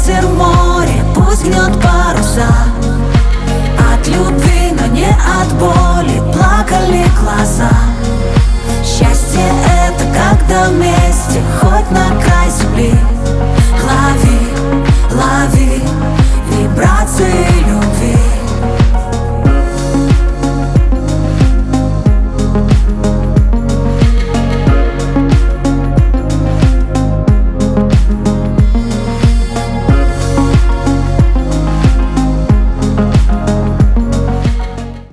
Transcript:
ветер в море, пусть гнет паруса. От любви, но не от боли, плакали глаза.